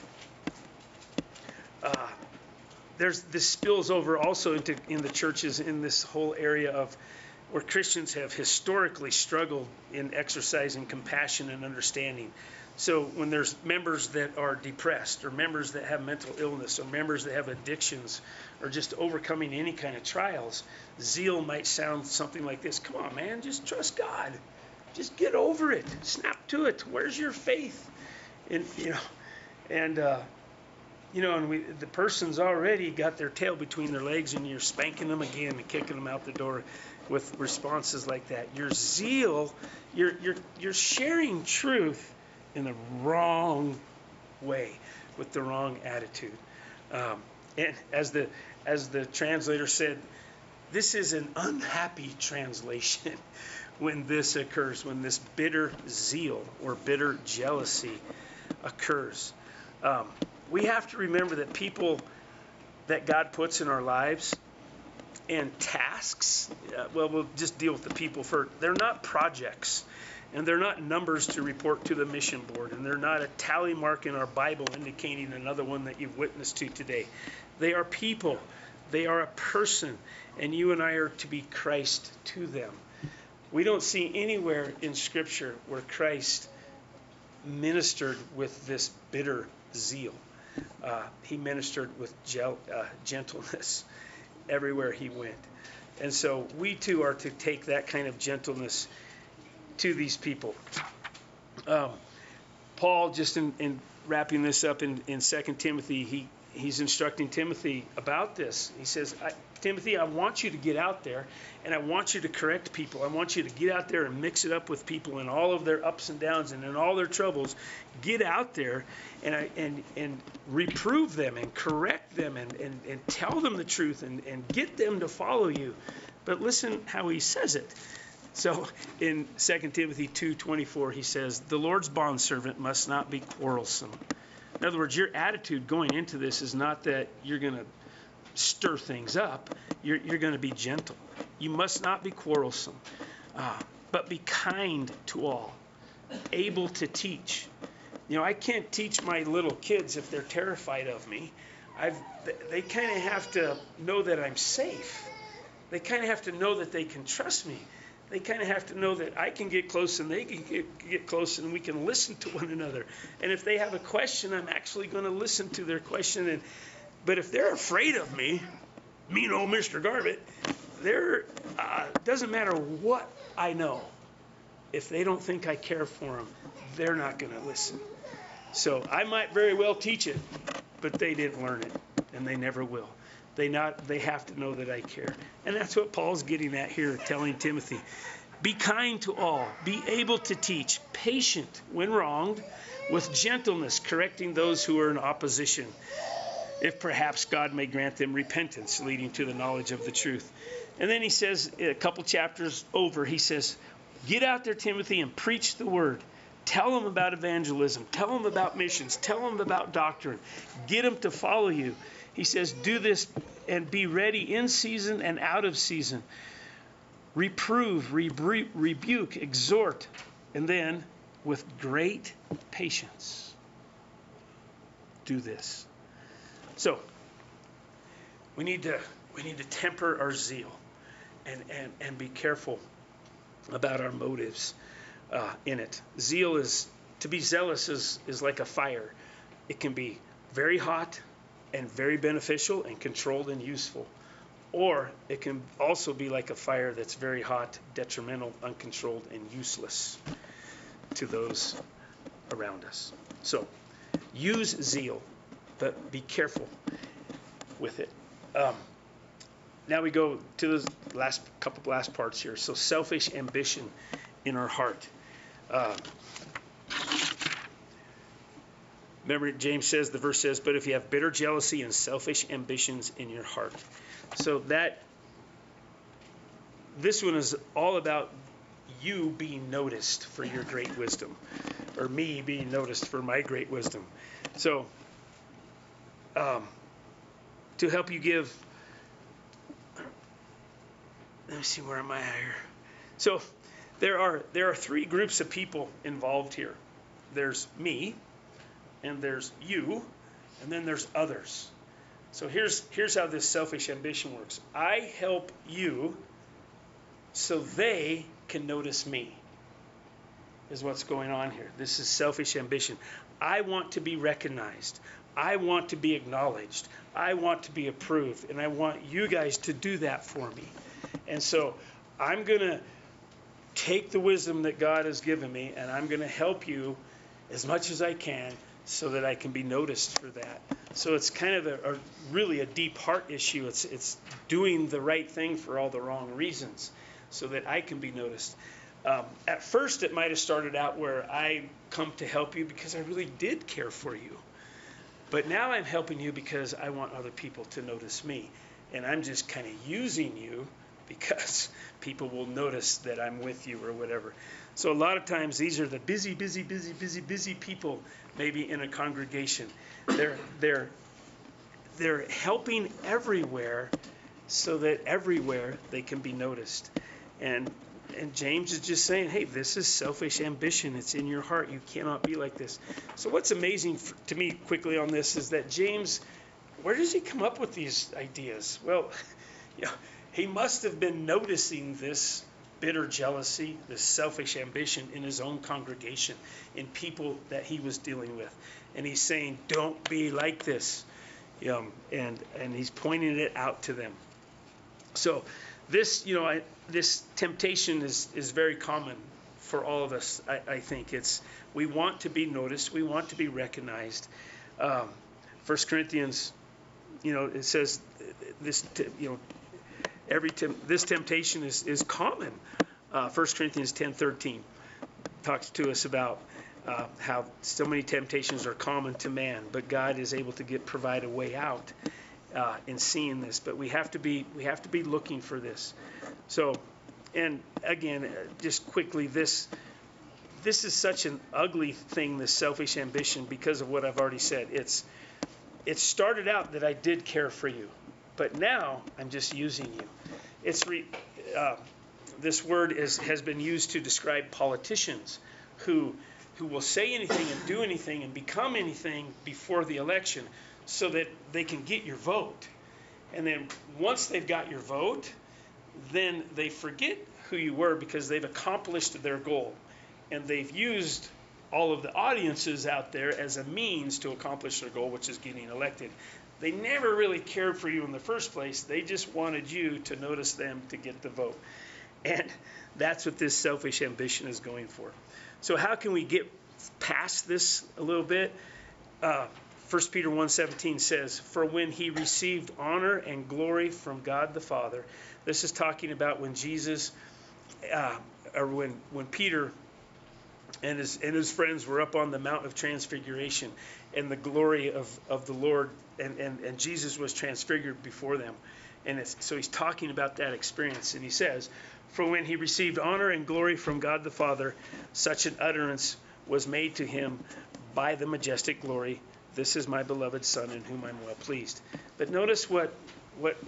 uh, there's this spills over also into in the churches in this whole area of where Christians have historically struggled in exercising compassion and understanding. So when there's members that are depressed, or members that have mental illness, or members that have addictions, or just overcoming any kind of trials, zeal might sound something like this. Come on, man, just trust God. Just get over it. Snap to it. Where's your faith? And, you know, and, uh, you know, and we, the person's already got their tail between their legs, and you're spanking them again and kicking them out the door with responses like that. Your zeal, you're, you're, you're sharing truth in the wrong way, with the wrong attitude. Um, and as the as the translator said, this is an unhappy translation when this occurs, when this bitter zeal or bitter jealousy occurs. Um, we have to remember that people that God puts in our lives and tasks, uh, well, we'll just deal with the people first. They're not projects. And they're not numbers to report to the mission board. And they're not a tally mark in our Bible indicating another one that you've witnessed to today. They are people. They are a person. And you and I are to be Christ to them. We don't see anywhere in Scripture where Christ ministered with this bitter zeal. Uh, he ministered with gel, uh, gentleness everywhere he went. And so we too are to take that kind of gentleness to these people. Um, Paul, just in, in wrapping this up in, in Second Timothy, he, he's instructing Timothy about this. He says, I, Timothy, I want you to get out there, and I want you to correct people. I want you to get out there and mix it up with people in all of their ups and downs and in all their troubles. Get out there and I, and and reprove them and correct them and, and, and tell them the truth and, and get them to follow you. But listen how he says it. So in Second Timothy two twenty-four, he says, the Lord's bondservant must not be quarrelsome. In other words, your attitude going into this is not that you're going to stir things up. You're, you're going to be gentle. You must not be quarrelsome, uh, but be kind to all, able to teach. You know, I can't teach my little kids if they're terrified of me. I've, they kind of have to know that I'm safe. They kind of have to know that they can trust me. They kind of have to know that I can get close and they can get, get close and we can listen to one another. And if they have a question, I'm actually going to listen to their question. And but if they're afraid of me, mean old Mister Garbett, they're uh, doesn't matter what I know. If they don't think I care for them, they're not going to listen. So I might very well teach it, but they didn't learn it, and they never will. They not they have to know that I care. And that's what Paul's getting at here, telling Timothy. Be kind to all, be able to teach, patient when wronged, with gentleness correcting those who are in opposition, if perhaps God may grant them repentance leading to the knowledge of the truth. And then he says, a couple chapters over, he says, get out there, Timothy, and preach the word. Tell them about evangelism. Tell them about missions. Tell them about doctrine. Get them to follow you. He says, do this and be ready in season and out of season. Reprove, rebu- rebuke, exhort, and then with great patience, do this. So we need to we need to temper our zeal and, and, and be careful about our motives uh, in it. Zeal is, to be zealous is, is like a fire. It can be very hot and very beneficial and controlled and useful. Or it can also be like a fire that's very hot, detrimental, uncontrolled, and useless to those around us. So use zeal, but be careful with it. Um, now we go to the last couple last parts here. So selfish ambition in our heart. Uh, remember, James says, the verse says, but if you have bitter jealousy and selfish ambitions in your heart. So that, this one is all about you being noticed for your great wisdom, or me being noticed for my great wisdom. So, um, to help you give, let me see, where am I here? So, there are there are three groups of people involved here. There's me, and there's you, and then there's others. So here's here's how this selfish ambition works. I help you so they can notice me, is what's going on here. This is selfish ambition. I want to be recognized. I want to be acknowledged. I want to be approved. And I want you guys to do that for me. And so I'm going to take the wisdom that God has given me, and I'm going to help you as much as I can so that I can be noticed for that. So it's kind of a, a really a deep heart issue. It's it's doing the right thing for all the wrong reasons so that I can be noticed. Um, at first, it might have started out where I come to help you because I really did care for you. But now I'm helping you because I want other people to notice me. And I'm just kind of using you because people will notice that I'm with you or whatever. So a lot of times these are the busy, busy, busy, busy, busy people maybe in a congregation. They're they're they're helping everywhere so that everywhere they can be noticed. And and James is just saying, hey, this is selfish ambition. It's in your heart. You cannot be like this. So what's amazing for, to me quickly on this is that James, where does he come up with these ideas? Well, you know, he must have been noticing this bitter jealousy, this selfish ambition in his own congregation, in people that he was dealing with. And he's saying, don't be like this. Um, and, and he's pointing it out to them. So this, you know, I, this temptation is, is very common for all of us, I, I think. It's, we want to be noticed. We want to be recognized. Um, First Corinthians, you know, it says this, you know, every tem- this temptation is, is common. Uh, First Corinthians ten thirteen talks to us about uh, how so many temptations are common to man, but God is able to get provide a way out uh, in seeing this. But we have to be we have to be looking for this. So, and again, uh, just quickly, this this is such an ugly thing, this selfish ambition, because of what I've already said. It's it started out that I did care for you, but now I'm just using you. It's re, uh, this word is has been used to describe politicians who who will say anything and do anything and become anything before the election so that they can get your vote. And then once they've got your vote, then they forget who you were because they've accomplished their goal. And they've used all of the audiences out there as a means to accomplish their goal, which is getting elected. They never really cared for you in the first place. They just wanted you to notice them to get the vote. And that's what this selfish ambition is going for. So how can we get past this a little bit? Uh, First Peter one seventeen says, for when he received honor and glory from God the Father. This is talking about when Jesus, uh, or when, when Peter and his and his friends were up on the Mount of Transfiguration, and the glory of, of the Lord, and, and, and Jesus was transfigured before them. And it's, so he's talking about that experience. And he says, for when he received honor and glory from God the Father, such an utterance was made to him by the majestic glory, this is my beloved Son in whom I'm well pleased. But notice what what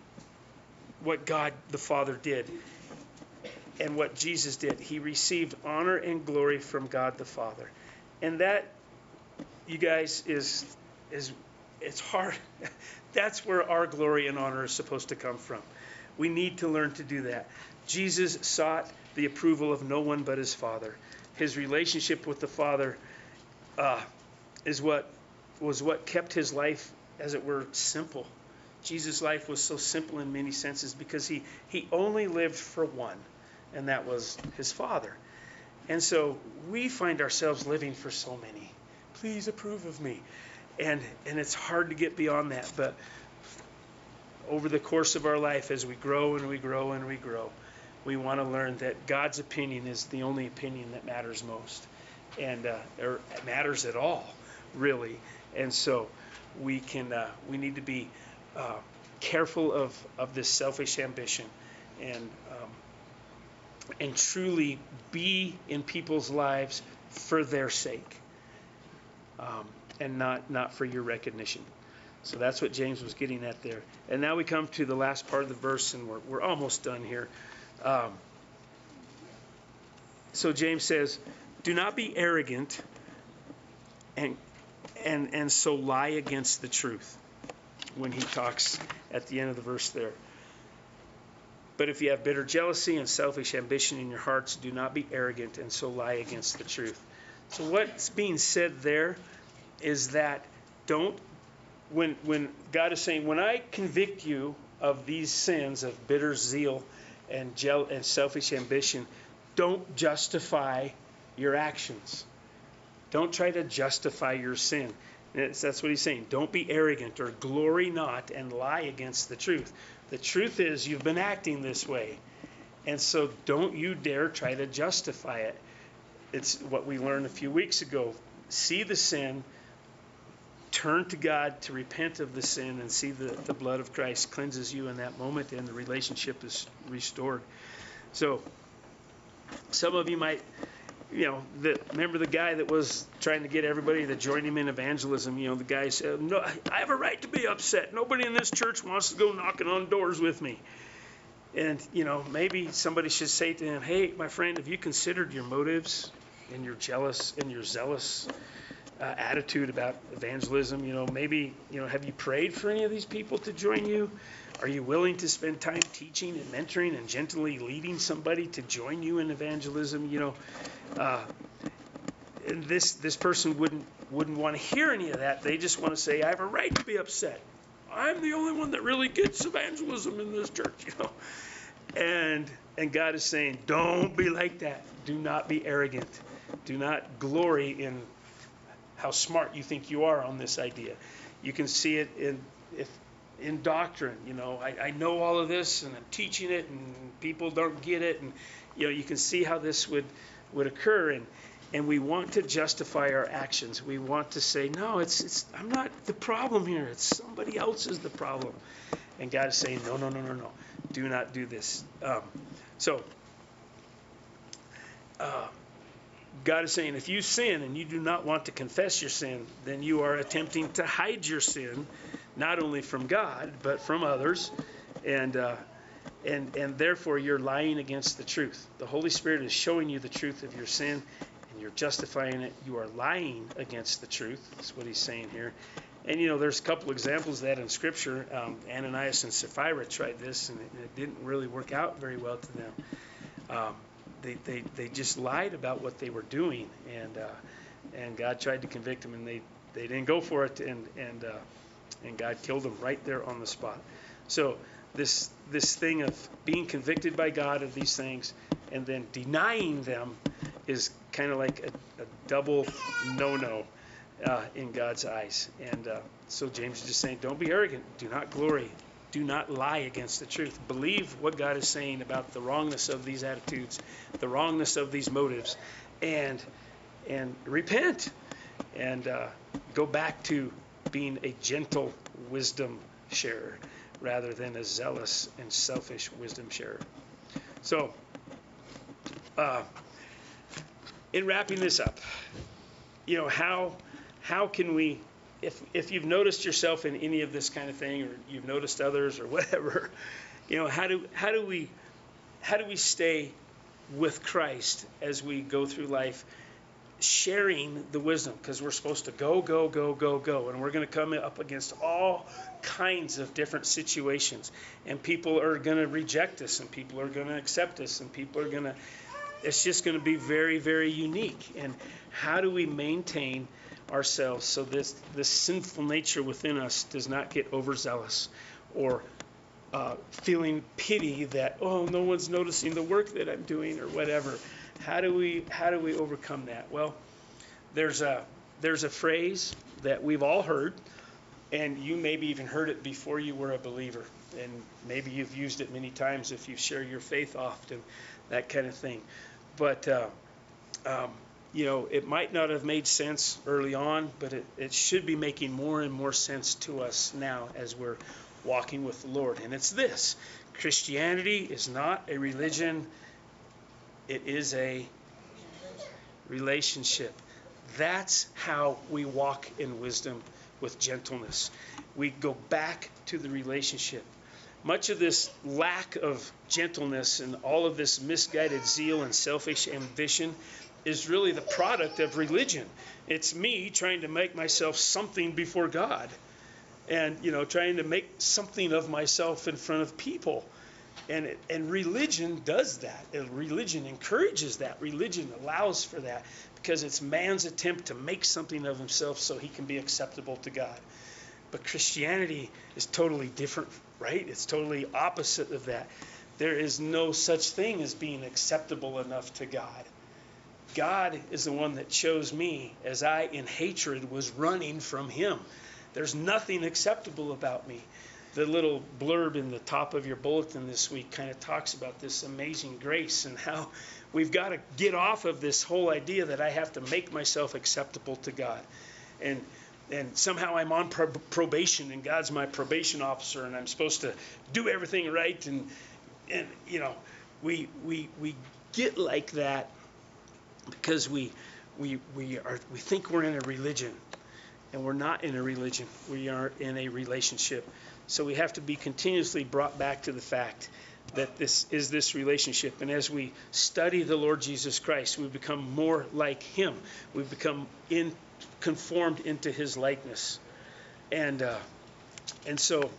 what God the Father did and what Jesus did. He received honor and glory from God the Father. And that, you guys, is is it's hard. That's where our glory and honor is supposed to come from. We need to learn to do that. Jesus sought the approval of no one but his Father. His relationship with the Father uh, is what was what kept his life, as it were, simple. Jesus' life was so simple in many senses because he, he only lived for one, and that was his Father. And so we find ourselves living for so many. Please approve of me. And and it's hard to get beyond that. But over the course of our life, as we grow and we grow and we grow, we want to learn that God's opinion is the only opinion that matters most, and uh, or matters at all, really. And so we can uh, we need to be uh, careful of, of this selfish ambition, and um, and truly be in people's lives for their sake, um, and not not for your recognition. So that's what James was getting at there. And now we come to the last part of the verse, and we're we're almost done here. Um, so James says, "Do not be arrogant, and and and so lie against the truth." When he talks at the end of the verse there. "But if you have bitter jealousy and selfish ambition in your hearts, do not be arrogant and so lie against the truth." So what's being said there is that don't, when when God is saying, when I convict you of these sins of bitter zeal and jeal and selfish ambition, don't justify your actions. Don't try to justify your sin. It's, that's what he's saying. Don't be arrogant or glory not and lie against the truth. The truth is you've been acting this way. And so don't you dare try to justify it. It's what we learned a few weeks ago. See the sin, turn to God to repent of the sin, and see the, the blood of Christ cleanses you in that moment, and the relationship is restored. So some of you might... You know, the, remember the guy that was trying to get everybody to join him in evangelism? You know, the guy said, "No, I have a right to be upset. Nobody in this church wants to go knocking on doors with me." And, you know, maybe somebody should say to him, "Hey, my friend, have you considered your motives and your jealous and your zealous uh, attitude about evangelism? You know, maybe, you know, have you prayed for any of these people to join you? Are you willing to spend time teaching and mentoring and gently leading somebody to join you in evangelism?" You know, uh, and this this person wouldn't wouldn't want to hear any of that. They just want to say, "I have a right to be upset. I'm the only one that really gets evangelism in this church." You know, and and God is saying, don't be like that. Do not be arrogant. Do not glory in how smart you think you are on this idea. You can see it in if. in doctrine. You know, I, I know all of this and I'm teaching it and people don't get it, and you know, you can see how this would would occur, and and we want to justify our actions. We want to say, no, it's it's I'm not the problem here, it's somebody else is the problem. And God is saying, no, no, no, no, no, do not do this. Um, so uh, God is saying, if you sin and you do not want to confess your sin, then you are attempting to hide your sin, not only from God, but from others, and uh, and and therefore you're lying against the truth. The Holy Spirit is showing you the truth of your sin, and you're justifying it. You are lying against the truth. That's what he's saying here. And, you know, there's a couple examples of that in Scripture. Um, Ananias and Sapphira tried this, and it, it didn't really work out very well to them. Um, they, they they just lied about what they were doing, and uh, and God tried to convict them, and they, they didn't go for it, and and uh, and God killed them right there on the spot. So this this thing of being convicted by God of these things and then denying them is kind of like a, a double no-no uh, in God's eyes. And uh, so James is just saying, don't be arrogant, do not glory, do not lie against the truth. Believe what God is saying about the wrongness of these attitudes, the wrongness of these motives, and and repent, and uh, go back to being a gentle wisdom sharer rather than a zealous and selfish wisdom sharer. So, uh, in wrapping this up, you know, how how can we, if if you've noticed yourself in any of this kind of thing, or you've noticed others, or whatever, you know, how do how do we how do we stay with Christ as we go through life, sharing the wisdom, because we're supposed to go, go, go, go, go. And we're going to come up against all kinds of different situations. And people are going to reject us, and people are going to accept us, and people are going to, it's just going to be very, very unique. And how do we maintain ourselves so this, this sinful nature within us does not get overzealous or uh, feeling pity that, oh, no one's noticing the work that I'm doing or whatever. How do we how do we overcome that? Well, there's a there's a phrase that we've all heard, and you maybe even heard it before you were a believer, and maybe you've used it many times if you share your faith often, that kind of thing. But uh, um, you know, it might not have made sense early on, but it, it should be making more and more sense to us now as we're walking with the Lord. And it's this: Christianity is not a religion. It is a relationship. That's how we walk in wisdom with gentleness. We go back to the relationship. Much of this lack of gentleness and all of this misguided zeal and selfish ambition is really the product of religion. It's me trying to make myself something before God, and you know, trying to make something of myself in front of people. And it, and religion does that. And religion encourages that. Religion allows for that because it's man's attempt to make something of himself so he can be acceptable to God. But Christianity is totally different, right? It's totally opposite of that. There is no such thing as being acceptable enough to God. God is the one that chose me as I, in hatred, was running from him. There's nothing acceptable about me. The little blurb in the top of your bulletin this week kind of talks about this amazing grace and how we've got to get off of this whole idea that I have to make myself acceptable to God. And and somehow I'm on pro- probation and God's my probation officer and I'm supposed to do everything right. And, and you know, we we we get like that because we we we are we think we're in a religion, and we're not in a religion. We are in a relationship. So we have to be continuously brought back to the fact that this is this relationship. And as we study the Lord Jesus Christ, we become more like him. We become in, conformed into his likeness. And, uh, and so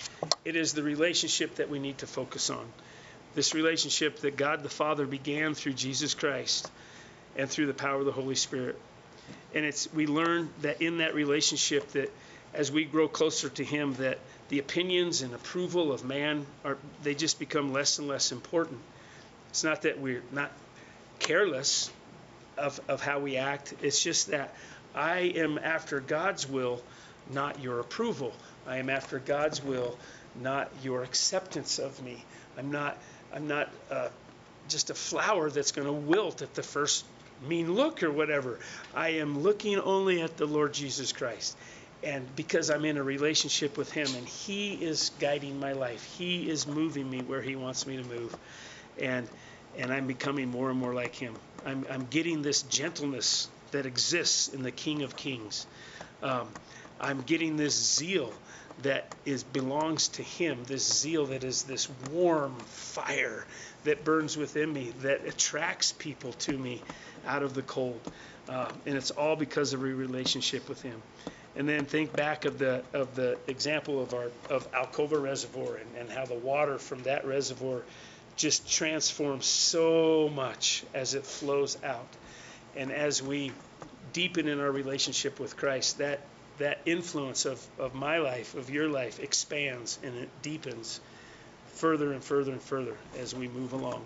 it is the relationship that we need to focus on. This relationship that God the Father began through Jesus Christ and through the power of the Holy Spirit. And it's we learn that in that relationship that as we grow closer to him, that the opinions and approval of man, are they just become less and less important. It's not that we're not careless of, of how we act. It's just that I am after God's will, not your approval. I am after God's will, not your acceptance of me. I'm not I'm not uh, just a flower that's going to wilt at the first mean look or whatever. I am looking only at the Lord Jesus Christ. And because I'm in a relationship with him and he is guiding my life, he is moving me where he wants me to move. And and I'm becoming more and more like him. I'm, I'm getting this gentleness that exists in the King of Kings. Um, I'm getting this zeal that is belongs to him, this zeal that is this warm fire that burns within me, that attracts people to me out of the cold. Uh, and it's all because of a relationship with him. And then think back of the of the example of our of Alcova Reservoir and, and how the water from that reservoir just transforms so much as it flows out. And as we deepen in our relationship with Christ, that that influence of, of my life, of your life, expands and it deepens further and further and further as we move along.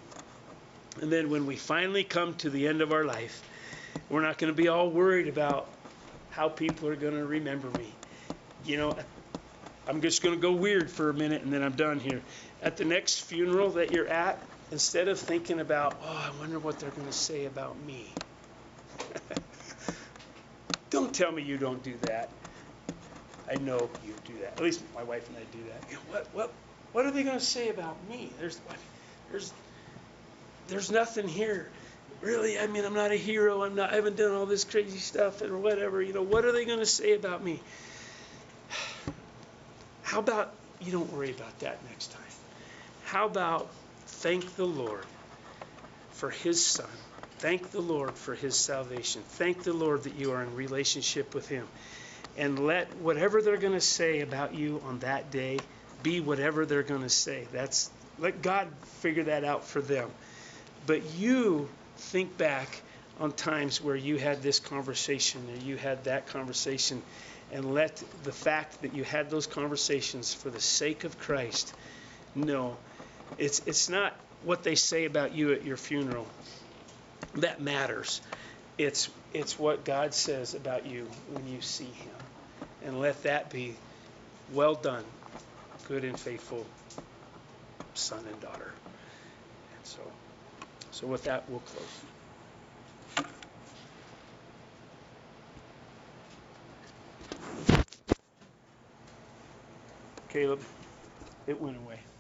And then when we finally come to the end of our life, we're not going to be all worried about how people are going to remember me. You know, I'm just going to go weird for a minute and then I'm done here. At the next funeral that you're at, instead of thinking about, oh, I wonder what they're going to say about me. Don't tell me you don't do that. I know you do that. At least my wife and I do that. You know, what what what are they going to say about me? There's there's there's nothing here. Really, I mean, I'm not a hero. I'm not. I haven't done all this crazy stuff or whatever. You know, what are they going to say about me? How about you don't worry about that next time? How about thank the Lord for his son Thank the Lord for his salvation. Thank the Lord that you are in relationship with him. And let whatever they're going to say about you on that day be whatever they're going to say. That's let God figure that out for them. But you think back on times where you had this conversation or you had that conversation, and let the fact that you had those conversations for the sake of Christ. No, it's it's not what they say about you at your funeral that matters. It's it's what God says about you when you see him. And let that be, well done, good and faithful son and daughter. And so, so with that, we'll close. Caleb, it went away.